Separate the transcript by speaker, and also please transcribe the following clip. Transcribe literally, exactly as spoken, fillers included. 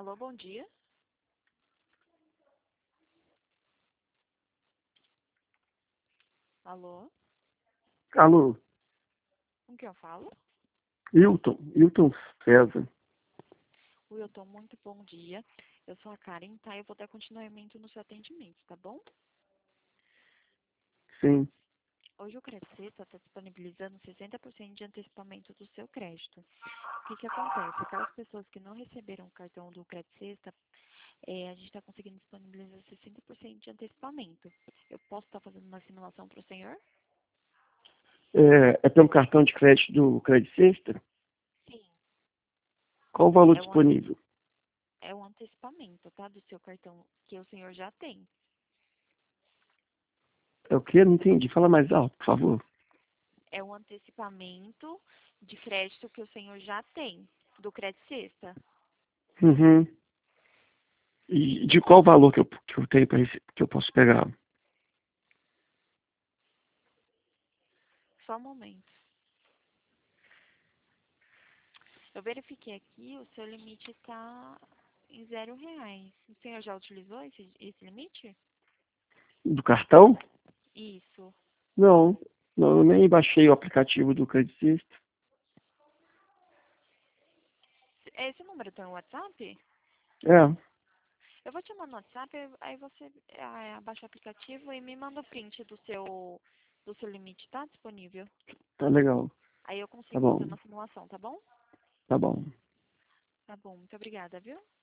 Speaker 1: Alô, bom dia. Alô,
Speaker 2: Alô,
Speaker 1: com quem eu falo?
Speaker 2: Hilton, Hilton César.
Speaker 1: Wilton, muito bom dia. Eu sou a Karen, tá? Eu vou dar continuamento no seu atendimento, tá bom?
Speaker 2: Sim.
Speaker 1: Hoje o Crédito Sexta está disponibilizando sessenta por cento de antecipamento do seu crédito. O que que acontece? Aquelas pessoas que não receberam o cartão do Crédito Sexta, é, a gente está conseguindo disponibilizar sessenta por cento de antecipamento. Eu posso estar fazendo uma simulação para o senhor?
Speaker 2: É, é pelo cartão de crédito do Crédito Sexta?
Speaker 1: Sim.
Speaker 2: Qual o valor
Speaker 1: É um,
Speaker 2: disponível?
Speaker 1: é um antecipamento, tá? Do seu cartão que o senhor já tem.
Speaker 2: É o quê? Não entendi. Fala mais alto, por favor.
Speaker 1: É um antecipamento de crédito que o senhor já tem, do Crédito Sexta.
Speaker 2: Uhum. E de qual valor que eu, que eu tenho para que eu posso pegar?
Speaker 1: Só um momento. Eu verifiquei aqui, o seu limite está em zero reais. O senhor já utilizou esse, esse limite?
Speaker 2: Do cartão?
Speaker 1: Isso.
Speaker 2: Não. Não, eu nem baixei o aplicativo do Crédito Sexta.
Speaker 1: Esse número tem no WhatsApp?
Speaker 2: É,
Speaker 1: Eu vou te mandar no WhatsApp, aí você é, abaixa o aplicativo e me manda o print do seu, do seu limite, tá? Disponível.
Speaker 2: tá legal.
Speaker 1: Aí eu
Speaker 2: Tá
Speaker 1: consigo fazer
Speaker 2: bom,
Speaker 1: uma simulação, tá bom?
Speaker 2: tá bom.
Speaker 1: Tá bom, muito obrigada, viu?